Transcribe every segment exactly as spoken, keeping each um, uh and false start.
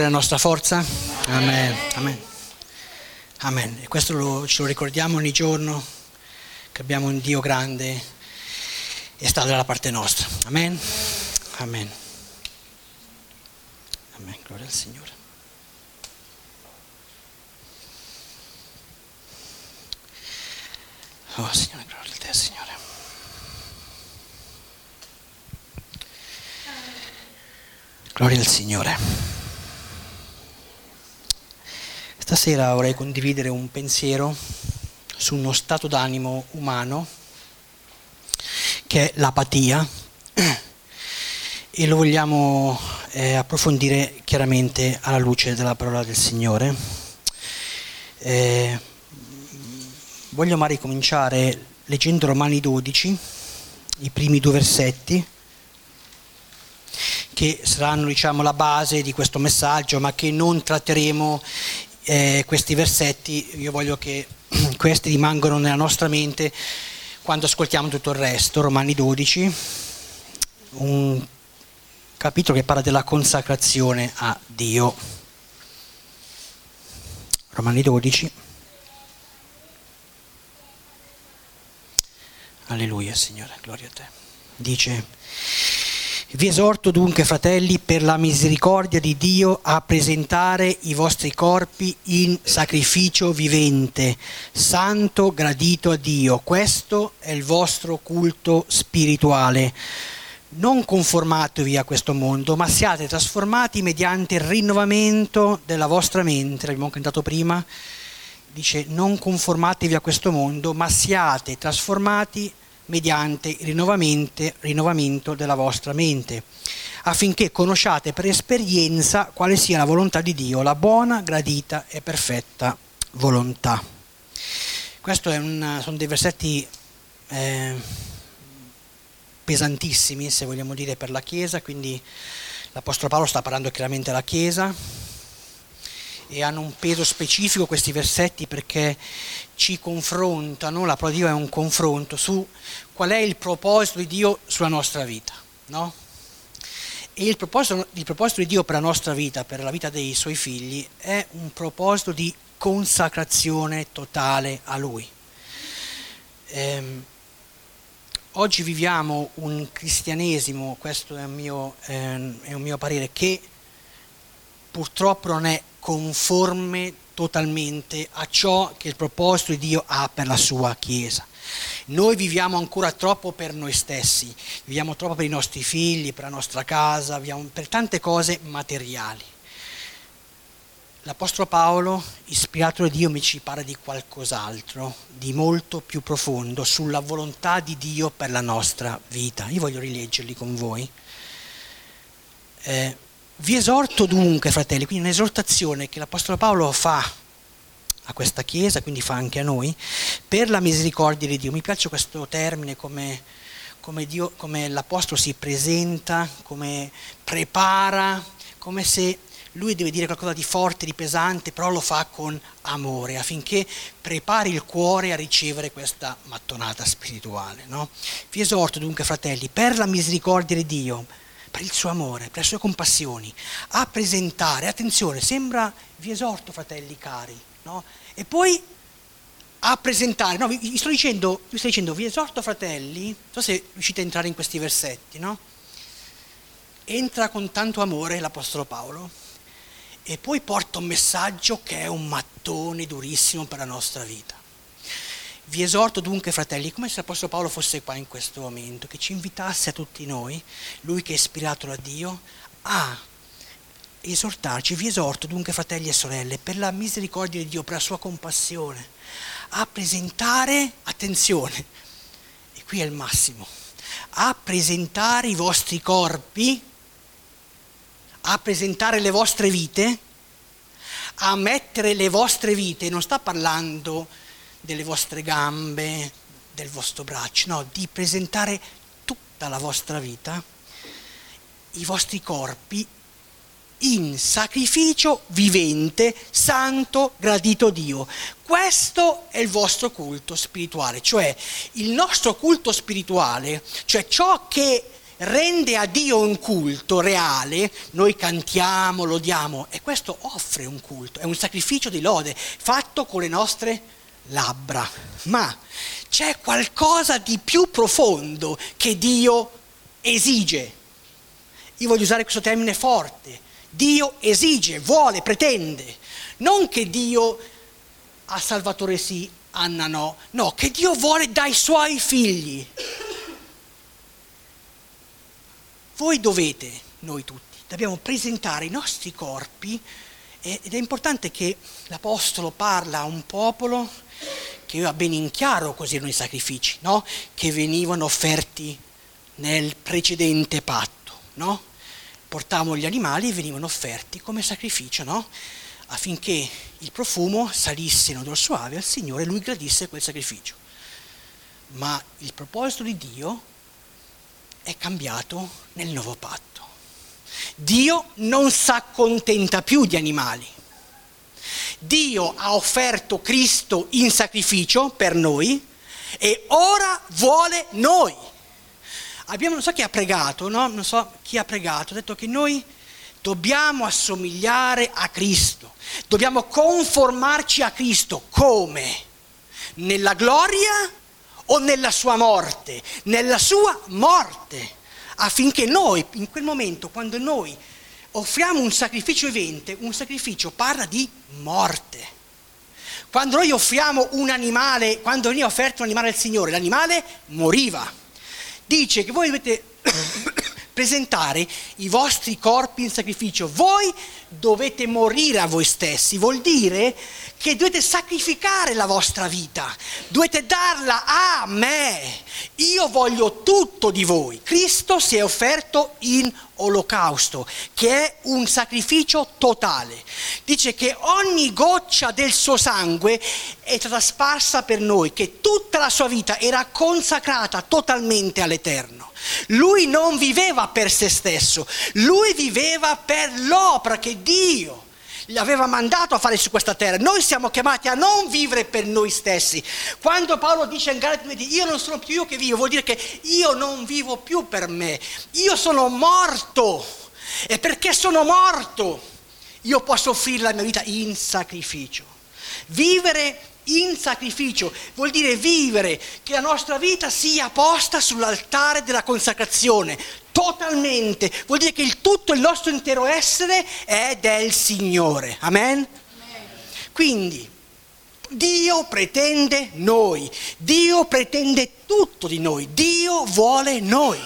la nostra forza? Amen. Amen. Amen. E questo lo, ce lo ricordiamo ogni giorno, che abbiamo un Dio grande e sta dalla parte nostra. Amen. Amen. Amen. Gloria al Signore. Oh Signore, gloria a te, Signore. Gloria al Signore. Stasera vorrei condividere un pensiero su uno stato d'animo umano che è l'apatia e lo vogliamo eh, approfondire chiaramente alla luce della parola del Signore. Eh, voglio magari cominciare leggendo Romani dodici, i primi due versetti, che saranno, diciamo, la base di questo messaggio, ma che non tratteremo eh, questi versetti. Io voglio che questi rimangano nella nostra mente quando ascoltiamo tutto il resto. Romani dodici, un capitolo che parla della consacrazione a Dio. Romani dodici. Alleluia, Signore, gloria a te. Dice: vi esorto dunque, fratelli, per la misericordia di Dio, a presentare i vostri corpi in sacrificio vivente, santo, gradito a Dio. Questo è il vostro culto spirituale. Non conformatevi a questo mondo, ma siate trasformati mediante il rinnovamento della vostra mente. L'abbiamo cantato prima. Dice: non conformatevi a questo mondo, ma siate trasformati mediante il rinnovamento della vostra mente, affinché conosciate per esperienza quale sia la volontà di Dio, la buona, gradita e perfetta volontà. Questo è un, sono dei versetti eh, pesantissimi, se vogliamo dire, per la Chiesa, quindi l'Apostolo Paolo sta parlando chiaramente alla Chiesa, e hanno un peso specifico questi versetti perché ci confrontano, la parola di Dio è un confronto su qual è il proposito di Dio sulla nostra vita, no? E il proposito, il proposito di Dio per la nostra vita, per la vita dei suoi figli, è un proposito di consacrazione totale a Lui. Ehm, oggi viviamo un cristianesimo, questo è un mio, ehm, è un mio parere, che purtroppo non è conforme totalmente a ciò che il proposito di Dio ha per la sua Chiesa. Noi viviamo ancora troppo per noi stessi, viviamo troppo per i nostri figli, per la nostra casa, viviamo per tante cose materiali. L'Apostolo Paolo, ispirato da Dio, mi ci parla di qualcos'altro, di molto più profondo, sulla volontà di Dio per la nostra vita. Io voglio rileggerli con voi. Eh, Vi esorto dunque, fratelli, quindi un'esortazione che l'Apostolo Paolo fa a questa Chiesa, quindi fa anche a noi, per la misericordia di Dio. Mi piace questo termine, come, come, Dio, come l'Apostolo si presenta, come prepara, come se lui deve dire qualcosa di forte, di pesante, però lo fa con amore, affinché prepari il cuore a ricevere questa mattonata spirituale, no? Vi esorto dunque, fratelli, per la misericordia di Dio, per il suo amore, per le sue compassioni, a presentare, attenzione, sembra, vi esorto, fratelli cari, no? E poi a presentare, no, vi, vi sto dicendo, vi sto dicendo, vi esorto, fratelli, non so se riuscite a entrare in questi versetti, no? Entra con tanto amore l'Apostolo Paolo e poi porta un messaggio che è un mattone durissimo per la nostra vita. Vi esorto dunque, fratelli, come se l'Apostolo Paolo fosse qua in questo momento, che ci invitasse a tutti noi, lui che è ispirato da Dio, a esortarci. Vi esorto dunque, fratelli e sorelle, per la misericordia di Dio, per la sua compassione, a presentare, attenzione, e qui è il massimo, a presentare i vostri corpi, a presentare le vostre vite, a mettere le vostre vite, non sta parlando delle vostre gambe, del vostro braccio, no, di presentare tutta la vostra vita, i vostri corpi, in sacrificio vivente, santo, gradito Dio. Questo è il vostro culto spirituale, cioè il nostro culto spirituale, cioè ciò che rende a Dio un culto reale, noi cantiamo, lodiamo, e questo offre un culto, è un sacrificio di lode fatto con le nostre labbra. Ma c'è qualcosa di più profondo che Dio esige. Io voglio usare questo termine forte. Dio esige, vuole, pretende. Non che Dio a Salvatore sì, Anna no. No, che Dio vuole dai suoi figli. Voi dovete, noi tutti, dobbiamo presentare i nostri corpi, ed è importante che l'Apostolo parla a un popolo che aveva ben in chiaro così erano i sacrifici, no? Che venivano offerti nel precedente patto, no? Portavano gli animali e venivano offerti come sacrificio, no? Affinché il profumo salisse in odor soave al Signore e Lui gradisse quel sacrificio. Ma il proposito di Dio è cambiato nel nuovo patto. Dio non si accontenta più di animali. Dio ha offerto Cristo in sacrificio per noi e ora vuole noi. Abbiamo, non so chi ha pregato, no? Non so chi ha pregato, ha detto che noi dobbiamo assomigliare a Cristo, dobbiamo conformarci a Cristo. Come? Nella gloria o nella sua morte? Nella sua morte, affinché noi, in quel momento, quando noi offriamo un sacrificio vivente, un sacrificio parla di morte. Quando noi offriamo un animale, quando veniva offerto un animale al Signore, l'animale moriva. Dice che voi dovete presentare i vostri corpi in sacrificio, voi dovete morire a voi stessi, vuol dire che dovete sacrificare la vostra vita, dovete darla a me, io voglio tutto di voi. Cristo si è offerto in olocausto, che è un sacrificio totale. Dice che ogni goccia del suo sangue è stata sparsa per noi, che tutta la sua vita era consacrata totalmente all'Eterno. Lui non viveva per se stesso, lui viveva per l'opera che Dio gli aveva mandato a fare su questa terra. Noi siamo chiamati a non vivere per noi stessi. Quando Paolo dice in Galati, io non sono più io che vivo, vuol dire che io non vivo più per me, io sono morto, e perché sono morto io posso offrire la mia vita in sacrificio. Vivere in sacrificio vuol dire vivere che la nostra vita sia posta sull'altare della consacrazione totalmente, vuol dire che il tutto, il nostro intero essere è del Signore. Amen? Amen. Quindi Dio pretende noi, Dio pretende tutto di noi, Dio vuole noi.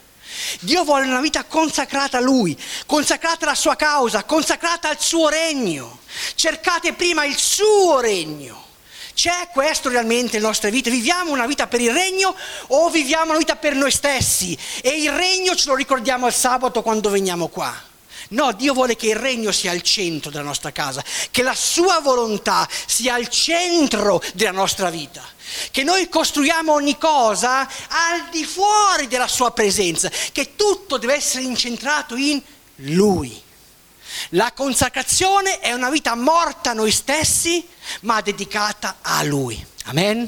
Dio vuole una vita consacrata a Lui, consacrata alla sua causa, consacrata al suo regno. Cercate prima il suo regno. C'è questo realmente nelle nostre vite? Viviamo una vita per il regno o viviamo una vita per noi stessi? E il regno ce lo ricordiamo al sabato quando veniamo qua? No, Dio vuole che il regno sia al centro della nostra casa, che la sua volontà sia al centro della nostra vita, che noi costruiamo ogni cosa al di fuori della sua presenza, che tutto deve essere incentrato in Lui. La consacrazione è una vita morta a noi stessi, ma dedicata a Lui. Amen?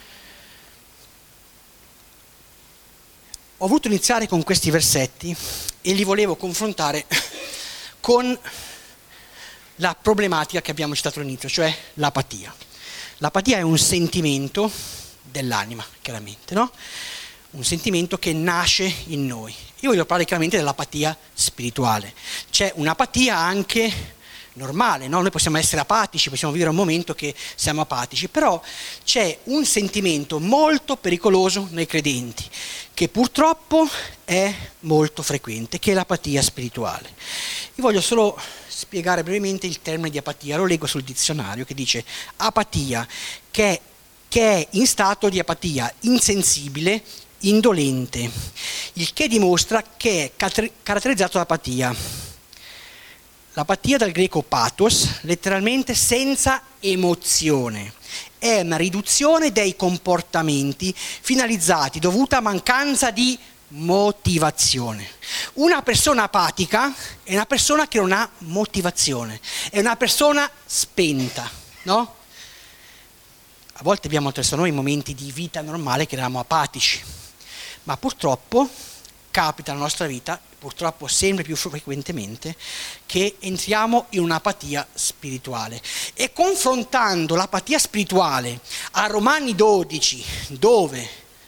Ho voluto iniziare con questi versetti e li volevo confrontare con la problematica che abbiamo citato all'inizio, cioè l'apatia. L'apatia è un sentimento dell'anima, chiaramente, no? Un sentimento che nasce in noi. Io voglio parlare chiaramente dell'apatia spirituale. C'è un'apatia anche normale, no? Noi possiamo essere apatici, possiamo vivere un momento che siamo apatici, però c'è un sentimento molto pericoloso nei credenti, che purtroppo è molto frequente, che è l'apatia spirituale. Io voglio solo spiegare brevemente il termine di apatia, lo leggo sul dizionario che dice apatia, che è, che è in stato di apatia insensibile, indolente, il che dimostra che è caratterizzato da apatia. L'apatia dal greco pathos, letteralmente senza emozione, è una riduzione dei comportamenti finalizzati dovuta a mancanza di motivazione. Una persona apatica è una persona che non ha motivazione, è una persona spenta, no? A volte abbiamo attraverso noi momenti di vita normale che eravamo apatici, ma purtroppo capita nella nostra vita, purtroppo sempre più frequentemente, che entriamo in un'apatia spirituale. E confrontando l'apatia spirituale a Romani dodici, dove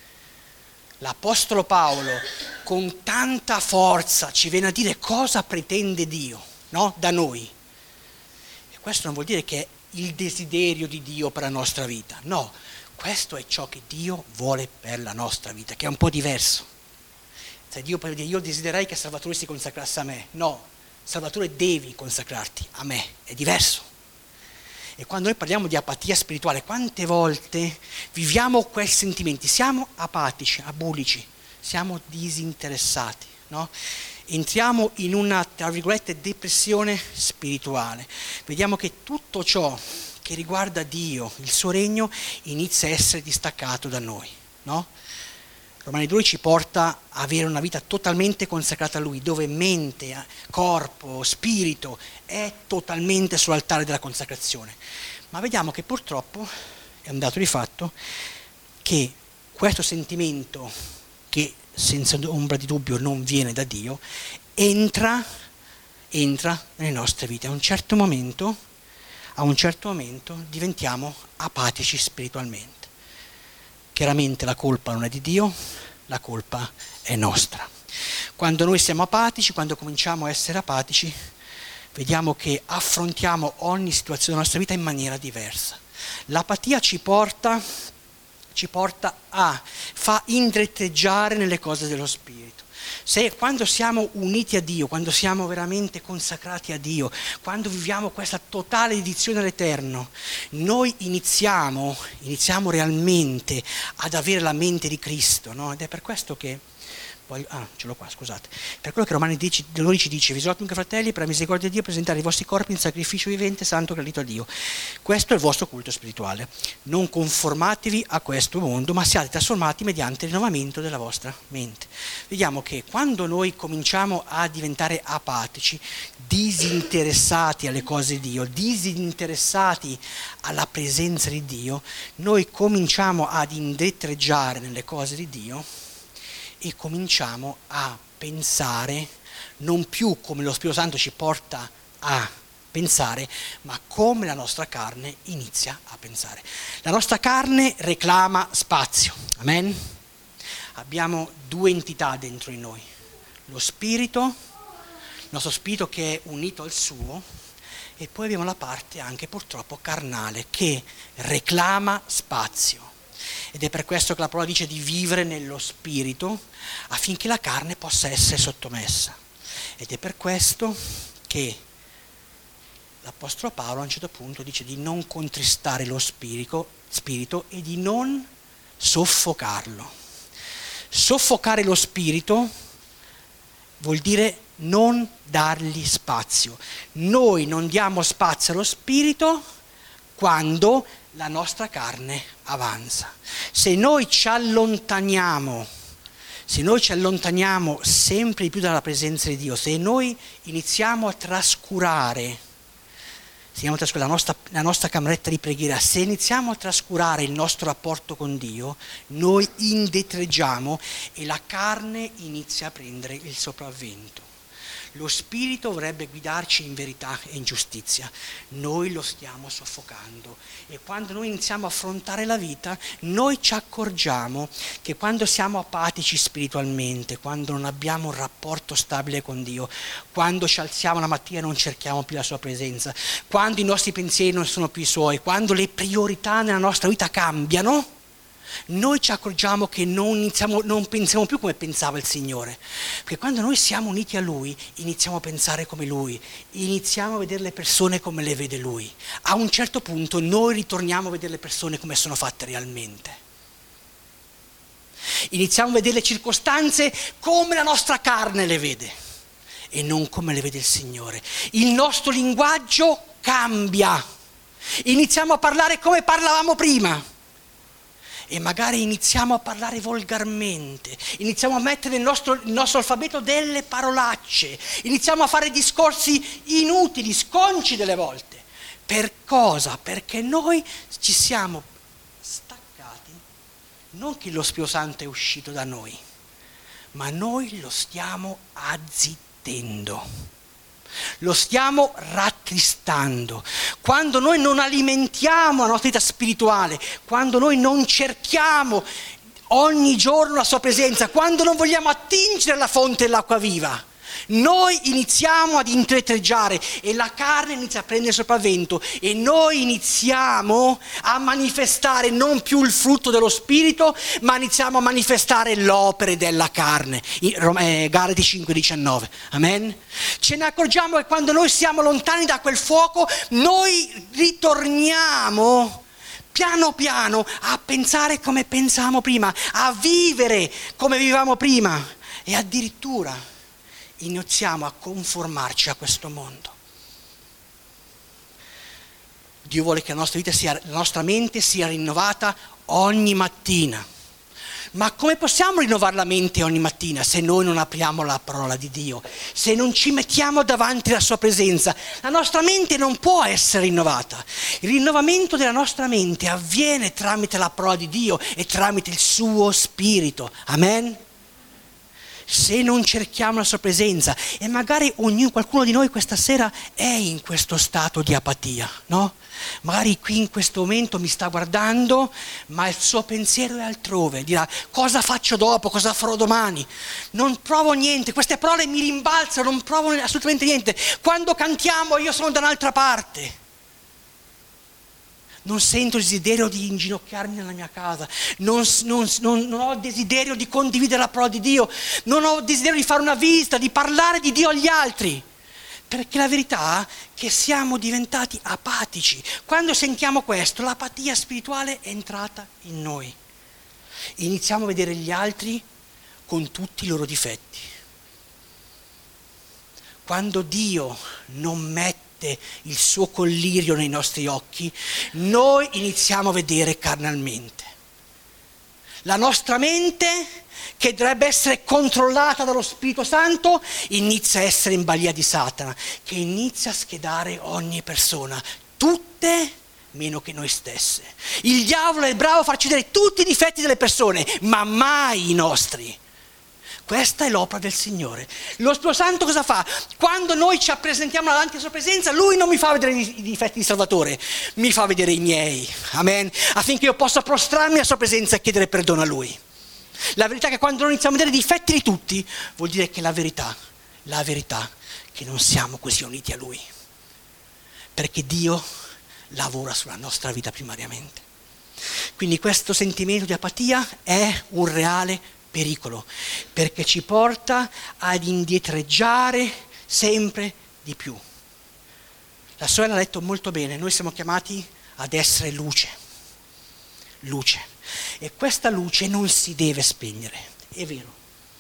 l'Apostolo Paolo con tanta forza ci viene a dire cosa pretende Dio, no? Da noi. E questo non vuol dire che è il desiderio di Dio per la nostra vita, no, questo è ciò che Dio vuole per la nostra vita, che è un po' diverso. Se Dio può dire io desidererei che Salvatore si consacrasse a me, no, Salvatore devi consacrarti a me, è diverso. E quando noi parliamo di apatia spirituale, quante volte viviamo quei sentimenti? Siamo apatici, abulici, siamo disinteressati, no? Entriamo in una, tra virgolette, depressione spirituale. Vediamo che tutto ciò che riguarda Dio, il suo regno, inizia a essere distaccato da noi, no? Romani due ci porta a avere una vita totalmente consacrata a Lui, dove mente, corpo, spirito è totalmente sull'altare della consacrazione. Ma vediamo che purtroppo, è un dato di fatto, che questo sentimento, che senza ombra di dubbio non viene da Dio, entra, entra nelle nostre vite. A un certo momento, a un certo momento diventiamo apatici spiritualmente. Chiaramente la colpa non è di Dio, la colpa è nostra. Quando noi siamo apatici, quando cominciamo a essere apatici, vediamo che affrontiamo ogni situazione della nostra vita in maniera diversa. L'apatia ci porta, ci porta a, fa indietreggiare nelle cose dello Spirito. Se quando siamo uniti a Dio, quando siamo veramente consacrati a Dio, quando viviamo questa totale dedizione all'Eterno, noi iniziamo, iniziamo realmente ad avere la mente di Cristo, no? Ed è per questo che voglio, ah, ce l'ho qua, scusate. Per quello che Romani dodici dice: vi esorto dunque, fratelli, per la misericordia di Dio, presentare i vostri corpi in sacrificio vivente, santo, gradito a Dio. Questo è il vostro culto spirituale. Non conformatevi a questo mondo, ma siate trasformati mediante il rinnovamento della vostra mente. Vediamo che quando noi cominciamo a diventare apatici, disinteressati alle cose di Dio, disinteressati alla presenza di Dio, noi cominciamo ad indietreggiare nelle cose di Dio e cominciamo a pensare non più come lo Spirito Santo ci porta a pensare, ma come la nostra carne inizia a pensare. La nostra carne reclama spazio, amen? Abbiamo due entità dentro di noi, lo spirito, il nostro spirito che è unito al suo, e poi abbiamo la parte anche purtroppo carnale che reclama spazio. Ed è per questo che la parola dice di vivere nello spirito affinché la carne possa essere sottomessa. Ed è per questo che l'Apostolo Paolo a un certo punto dice di non contristare lo spirito, spirito e di non soffocarlo. Soffocare lo spirito vuol dire non dargli spazio. Noi non diamo spazio allo spirito quando la nostra carne avanza. Se noi ci allontaniamo, se noi ci allontaniamo sempre di più dalla presenza di Dio, se noi iniziamo a trascurare, iniziamo a trascurare la, nostra, la nostra cameretta di preghiera, se iniziamo a trascurare il nostro rapporto con Dio, noi indietreggiamo e la carne inizia a prendere il sopravvento. Lo spirito vorrebbe guidarci in verità e in giustizia, noi lo stiamo soffocando e quando noi iniziamo a affrontare la vita, noi ci accorgiamo che quando siamo apatici spiritualmente, quando non abbiamo un rapporto stabile con Dio, quando ci alziamo la mattina e non cerchiamo più la sua presenza, quando i nostri pensieri non sono più i suoi, quando le priorità nella nostra vita cambiano, noi ci accorgiamo che non, iniziamo, non pensiamo più come pensava il Signore, perché quando noi siamo uniti a Lui iniziamo a pensare come Lui, iniziamo a vedere le persone come le vede Lui. A un certo punto noi ritorniamo a vedere le persone come sono fatte realmente. Iniziamo a vedere le circostanze come la nostra carne le vede e non come le vede il Signore. Il nostro linguaggio cambia, iniziamo a parlare come parlavamo prima. E magari iniziamo a parlare volgarmente, iniziamo a mettere nel nostro, nel nostro alfabeto delle parolacce, iniziamo a fare discorsi inutili, sconci delle volte. Per cosa? Perché noi ci siamo staccati, non che lo Spirito Santo è uscito da noi, ma noi lo stiamo azzittendo. Lo stiamo rattristando. Quando noi non alimentiamo la nostra vita spirituale, quando noi non cerchiamo ogni giorno la sua presenza, quando non vogliamo attingere alla fonte dell'acqua viva, noi iniziamo ad indietreggiare e la carne inizia a prendere sopravvento e noi iniziamo a manifestare non più il frutto dello spirito, ma iniziamo a manifestare l'opera della carne. Galati cinque diciannove. Amen. Ce ne accorgiamo che quando noi siamo lontani da quel fuoco, noi ritorniamo piano piano a pensare come pensavamo prima, a vivere come vivevamo prima e addirittura iniziamo a conformarci a questo mondo. Dio vuole che la nostra vita sia, la nostra mente sia rinnovata ogni mattina. Ma come possiamo rinnovare la mente ogni mattina se noi non apriamo la parola di Dio? Se non ci mettiamo davanti alla sua presenza? La nostra mente non può essere rinnovata. Il rinnovamento della nostra mente avviene tramite la parola di Dio e tramite il suo spirito. Amen? Se non cerchiamo la sua presenza, e magari ognuno, qualcuno di noi questa sera è in questo stato di apatia, no? Magari qui in questo momento mi sta guardando, ma il suo pensiero è altrove, dirà cosa faccio dopo, cosa farò domani, non provo niente, queste parole mi rimbalzano, non provo assolutamente niente, quando cantiamo io sono da un'altra parte. Non sento il desiderio di inginocchiarmi nella mia casa, non, non, non, non ho desiderio di condividere la parola di Dio, non ho desiderio di fare una visita, di parlare di Dio agli altri, perché la verità è che siamo diventati apatici. Quando sentiamo questo, l'apatia spirituale è entrata in noi. Iniziamo a vedere gli altri con tutti i loro difetti. Quando Dio non mette il suo collirio nei nostri occhi, noi iniziamo a vedere carnalmente. La nostra mente, che dovrebbe essere controllata dallo Spirito Santo, inizia a essere in balia di Satana, che inizia a schedare ogni persona, tutte meno che noi stesse. Il diavolo è bravo a farci vedere tutti i difetti delle persone, ma mai i nostri. Questa è l'opera del Signore. Lo Spirito Santo cosa fa? Quando noi ci presentiamo davanti alla sua presenza, Lui non mi fa vedere i difetti di Salvatore, mi fa vedere i miei, amen, affinché io possa prostrarmi alla sua presenza e chiedere perdono a Lui. La verità è che quando noi iniziamo a vedere i difetti di tutti, vuol dire che la verità, la verità è che non siamo così uniti a Lui, perché Dio lavora sulla nostra vita primariamente. Quindi questo sentimento di apatia è un reale pericolo, perché ci porta ad indietreggiare sempre di più. La sorella ha detto molto bene, noi siamo chiamati ad essere luce, luce, e questa luce non si deve spegnere, è vero.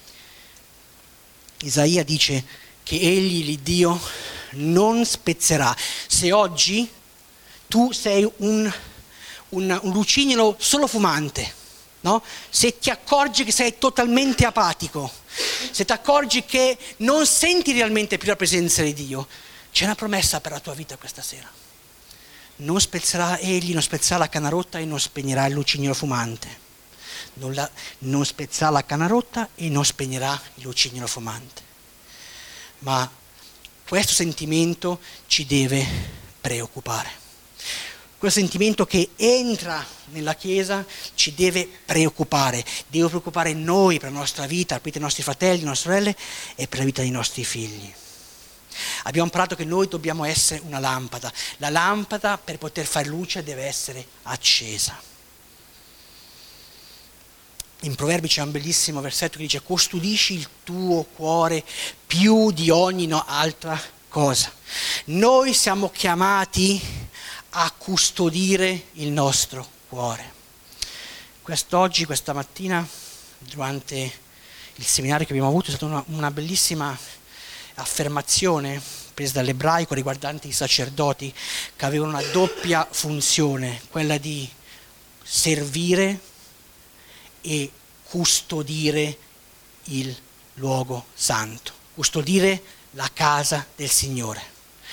Isaia dice che egli, l'Iddio, non spezzerà. Se oggi tu sei un, un, un lucignolo solo fumante, no? Se ti accorgi che sei totalmente apatico, se ti accorgi che non senti realmente più la presenza di Dio, c'è una promessa per la tua vita questa sera. Non spezzerà egli, non spezzerà la canna rotta e non spegnerà il lucignolo fumante. Non, la, non spezzerà la canna rotta e non spegnerà il lucignolo fumante. Ma questo sentimento ci deve preoccupare. Quel sentimento che entra nella Chiesa ci deve preoccupare, deve preoccupare noi per la nostra vita, per i nostri fratelli, le nostre sorelle e per la vita dei nostri figli. Abbiamo imparato che noi dobbiamo essere una lampada. La lampada, per poter fare luce, deve essere accesa. In Proverbi c'è un bellissimo versetto che dice: custodisci il tuo cuore più di ogni altra cosa. Noi siamo chiamati a custodire il nostro cuore. Quest'oggi, questa mattina, durante il seminario che abbiamo avuto, è stata una, una bellissima affermazione presa dall'ebraico riguardante i sacerdoti, che avevano una doppia funzione, quella di servire e custodire il luogo santo, custodire la casa del Signore.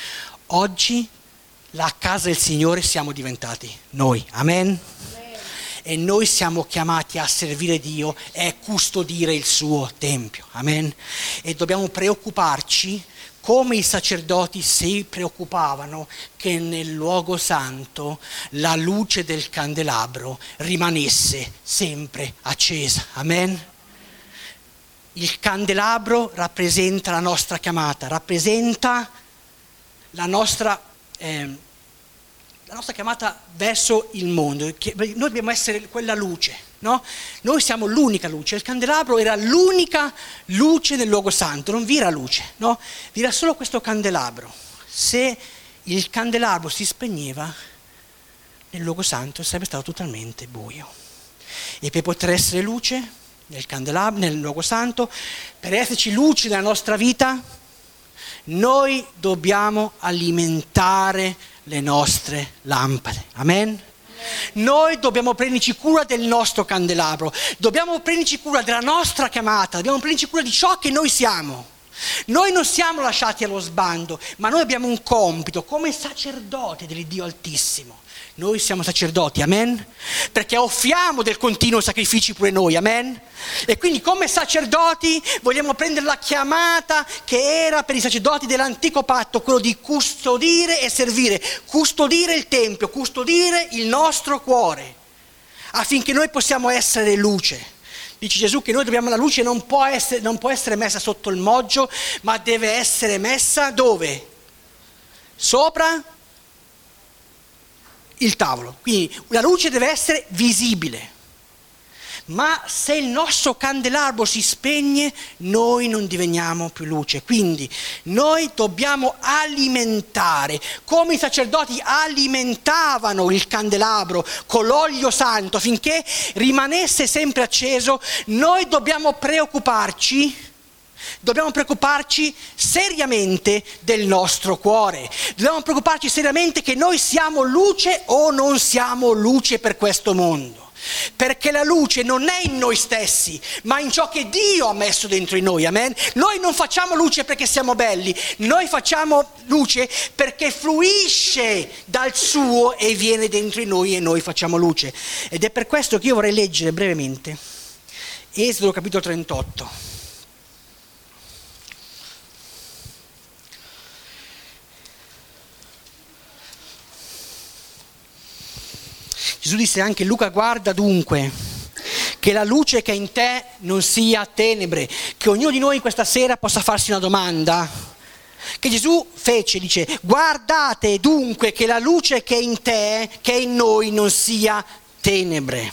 Oggi la casa del Signore siamo diventati noi, amen? Amen. e noi siamo chiamati a servire Dio e a custodire il suo Tempio. Amen? E dobbiamo preoccuparci come i sacerdoti si preoccupavano che nel luogo santo la luce del candelabro rimanesse sempre accesa. Amen? Il candelabro rappresenta la nostra chiamata, rappresenta la nostra, eh, la nostra chiamata verso il mondo. Noi dobbiamo essere quella luce, no? Noi siamo l'unica luce. Il candelabro era l'unica luce nel luogo santo, non vi era luce, no? Vi era solo questo candelabro. Se il candelabro si spegneva, nel luogo santo sarebbe stato totalmente buio. E per poter essere luce nel candelabro, nel luogo santo, per esserci luce nella nostra vita, noi dobbiamo alimentare le nostre lampade. Amen? Noi dobbiamo prenderci cura del nostro candelabro, dobbiamo prenderci cura della nostra chiamata, dobbiamo prenderci cura di ciò che noi siamo. Noi non siamo lasciati allo sbando, ma noi abbiamo un compito come sacerdoti dell'Iddio Altissimo. Noi siamo sacerdoti, amen? Perché offriamo del continuo sacrifici pure noi, amen? E quindi come sacerdoti vogliamo prendere la chiamata che era per i sacerdoti dell'antico patto, quello di custodire e servire, custodire il Tempio, custodire il nostro cuore, affinché noi possiamo essere luce. Dice Gesù che noi dobbiamo, la luce non può essere, non può essere messa sotto il moggio, ma deve essere messa dove? Sopra il tavolo. Quindi la luce deve essere visibile. Ma se il nostro candelabro si spegne, noi non diveniamo più luce. Quindi noi dobbiamo alimentare, come i sacerdoti alimentavano il candelabro con l'olio santo affinché rimanesse sempre acceso. Noi dobbiamo preoccuparci Dobbiamo preoccuparci seriamente del nostro cuore, dobbiamo preoccuparci seriamente che noi siamo luce o non siamo luce per questo mondo, perché la luce non è in noi stessi, ma in ciò che Dio ha messo dentro di noi, amen? Noi non facciamo luce perché siamo belli, noi facciamo luce perché fluisce dal suo e viene dentro di noi e noi facciamo luce. Ed è per questo che io vorrei leggere brevemente Esodo capitolo trentotto. Gesù disse anche Luca: guarda dunque che la luce che è in te non sia tenebre. Che ognuno di noi questa sera possa farsi una domanda che Gesù fece, dice: guardate dunque che la luce che è in te, che è in noi, non sia tenebre.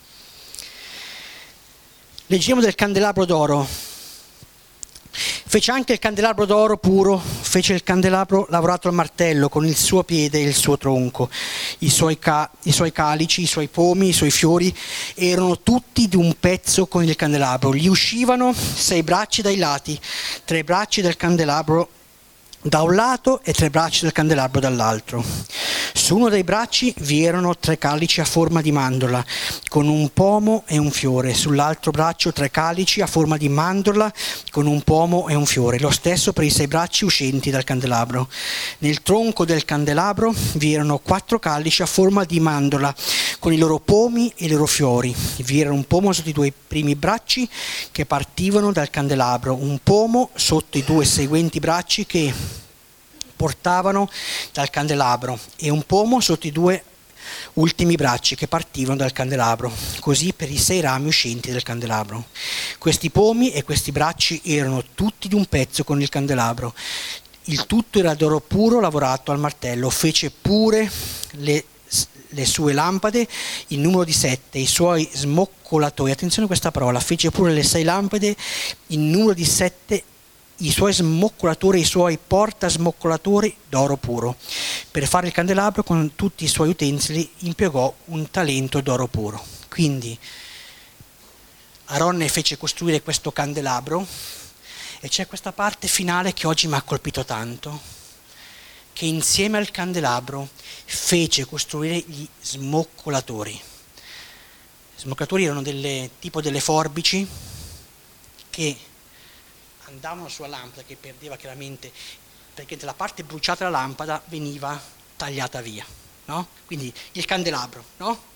Leggiamo del candelabro d'oro. Fece anche il candelabro d'oro puro, fece il candelabro lavorato al martello con il suo piede e il suo tronco, i suoi, ca- i suoi calici, i suoi pomi, i suoi fiori erano tutti di un pezzo con il candelabro. Gli uscivano sei bracci dai lati, tre bracci del candelabro da un lato e tre bracci del candelabro dall'altro. Su uno dei bracci vi erano tre calici a forma di mandorla con un pomo e un fiore, sull'altro braccio tre calici a forma di mandorla con un pomo e un fiore, lo stesso per i sei bracci uscenti dal candelabro. Nel tronco del candelabro vi erano quattro calici a forma di mandorla con i loro pomi e i loro fiori. Vi era un pomo sotto i due primi bracci che partivano dal candelabro, un pomo sotto i due seguenti bracci che portavano dal candelabro e un pomo sotto i due ultimi bracci che partivano dal candelabro, così per i sei rami uscenti del candelabro. Questi pomi e questi bracci erano tutti di un pezzo con il candelabro. Il tutto era d'oro puro lavorato al martello. Fece pure le, le sue lampade, il numero di sette, i suoi smoccolatori. Attenzione a questa parola: fece pure le sei lampade, il numero di sette, i suoi smoccolatori, i suoi portasmoccolatori d'oro puro. Per fare il candelabro con tutti i suoi utensili impiegò un talento d'oro puro. Quindi Aronne fece costruire questo candelabro e c'è questa parte finale che oggi mi ha colpito tanto, che insieme al candelabro fece costruire gli smoccolatori. Gli smoccolatori erano delle, tipo delle forbici che andavano sulla lampada, che perdeva chiaramente, perché la parte bruciata della lampada veniva tagliata via, no? Quindi il candelabro, no?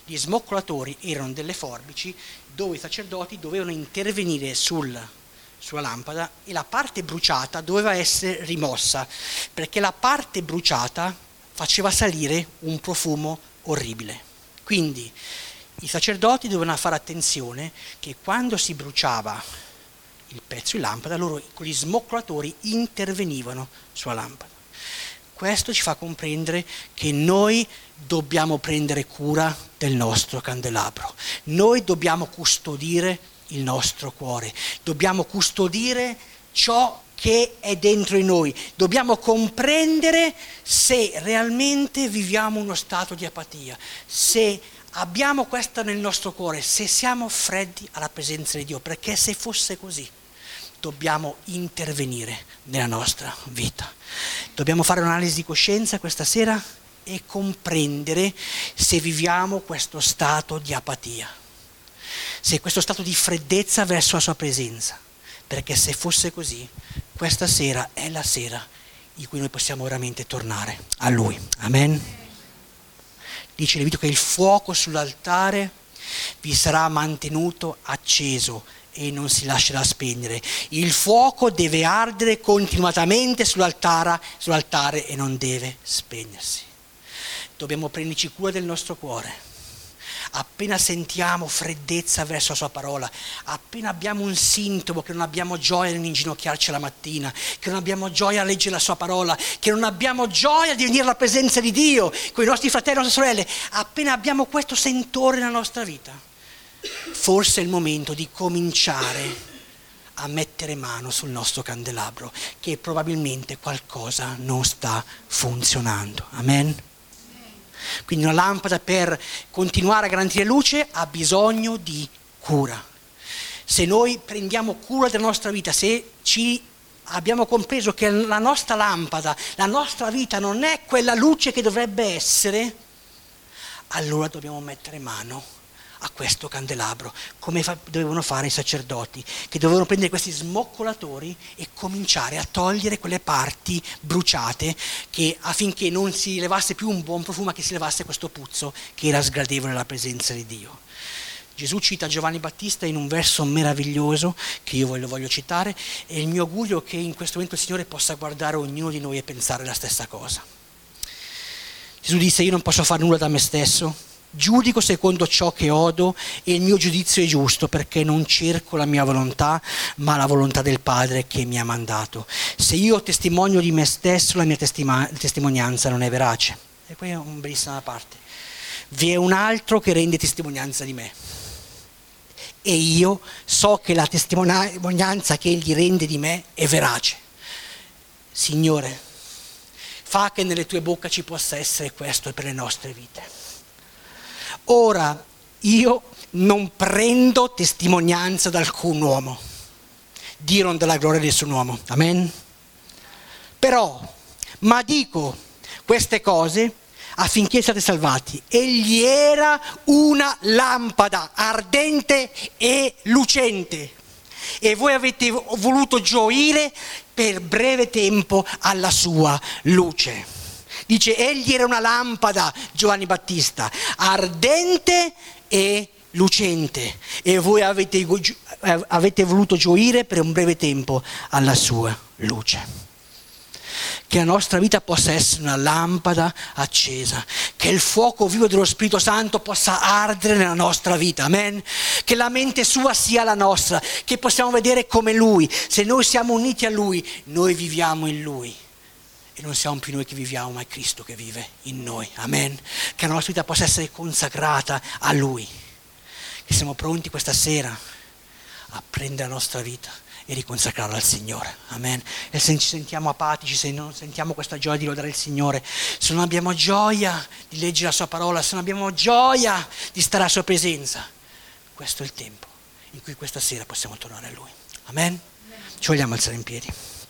Gli smoccolatori erano delle forbici dove i sacerdoti dovevano intervenire sul, sulla lampada e la parte bruciata doveva essere rimossa, perché la parte bruciata faceva salire un profumo orribile. Quindi i sacerdoti dovevano fare attenzione che quando si bruciava il pezzo di lampada, loro con gli smoccolatori intervenivano sulla lampada. Questo ci fa comprendere che noi dobbiamo prendere cura del nostro candelabro, noi dobbiamo custodire il nostro cuore, dobbiamo custodire ciò che è dentro di noi, dobbiamo comprendere se realmente viviamo uno stato di apatia, se abbiamo questo nel nostro cuore, se siamo freddi alla presenza di Dio, perché se fosse così dobbiamo intervenire nella nostra vita. Dobbiamo fare un'analisi di coscienza questa sera e comprendere se viviamo questo stato di apatia, se questo stato di freddezza verso la sua presenza, perché se fosse così, questa sera è la sera in cui noi possiamo veramente tornare a Lui. Amen. Dice Levitico che il fuoco sull'altare vi sarà mantenuto acceso e non si lascerà spegnere. Il fuoco deve ardere continuamente sull'altare, sull'altare e non deve spegnersi. Dobbiamo prenderci cura del nostro cuore. Appena sentiamo freddezza verso la sua parola, appena abbiamo un sintomo che non abbiamo gioia nell'inginocchiarci la mattina, che non abbiamo gioia a leggere la sua parola, che non abbiamo gioia di venire alla presenza di Dio con i nostri fratelli e le nostre sorelle, appena abbiamo questo sentore nella nostra vita, forse è il momento di cominciare a mettere mano sul nostro candelabro, che probabilmente qualcosa non sta funzionando. Amen? Quindi una lampada, per continuare a garantire luce, ha bisogno di cura. Se noi prendiamo cura della nostra vita, se ci abbiamo compreso che la nostra lampada, la nostra vita non è quella luce che dovrebbe essere, allora dobbiamo mettere mano a questo candelabro, come fa, dovevano fare i sacerdoti, che dovevano prendere questi smoccolatori e cominciare a togliere quelle parti bruciate, che, affinché non si levasse più un buon profumo, ma che si levasse questo puzzo che era sgradevole alla presenza di Dio. Gesù cita Giovanni Battista in un verso meraviglioso che io voglio, voglio citare, e il mio augurio è che in questo momento il Signore possa guardare ognuno di noi e pensare la stessa cosa. Gesù disse: io non posso fare nulla da me stesso, giudico secondo ciò che odo e il mio giudizio è giusto, perché non cerco la mia volontà ma la volontà del Padre che mi ha mandato. Se io testimonio di me stesso, la mia testima- testimonianza non è verace. E qui è una bellissima parte. Vi è un altro che rende testimonianza di me e io so che la testimonianza che egli rende di me è verace. Signore, fa che nelle tue bocche ci possa essere questo per le nostre vite. Ora io non prendo testimonianza da alcun uomo, Dio non dà la gloria di nessun uomo, amen? Però, ma dico queste cose affinché siate salvati. Egli era una lampada ardente e lucente, e voi avete voluto gioire per breve tempo alla sua luce. Dice, egli era una lampada, Giovanni Battista, ardente e lucente, e voi avete, avete voluto gioire per un breve tempo alla sua luce. Che la nostra vita possa essere una lampada accesa, che il fuoco vivo dello Spirito Santo possa ardere nella nostra vita, amen? Che la mente sua sia la nostra, che possiamo vedere come Lui. Se noi siamo uniti a Lui, noi viviamo in Lui. E non siamo più noi che viviamo, ma è Cristo che vive in noi, amen? Che la nostra vita possa essere consacrata a Lui, che siamo pronti questa sera a prendere la nostra vita e riconsacrarla al Signore, amen? E se ci sentiamo apatici, se non sentiamo questa gioia di lodare il Signore, se non abbiamo gioia di leggere la sua parola, se non abbiamo gioia di stare alla sua presenza, questo è il tempo in cui questa sera possiamo tornare a Lui, amen? Ci vogliamo alzare in piedi.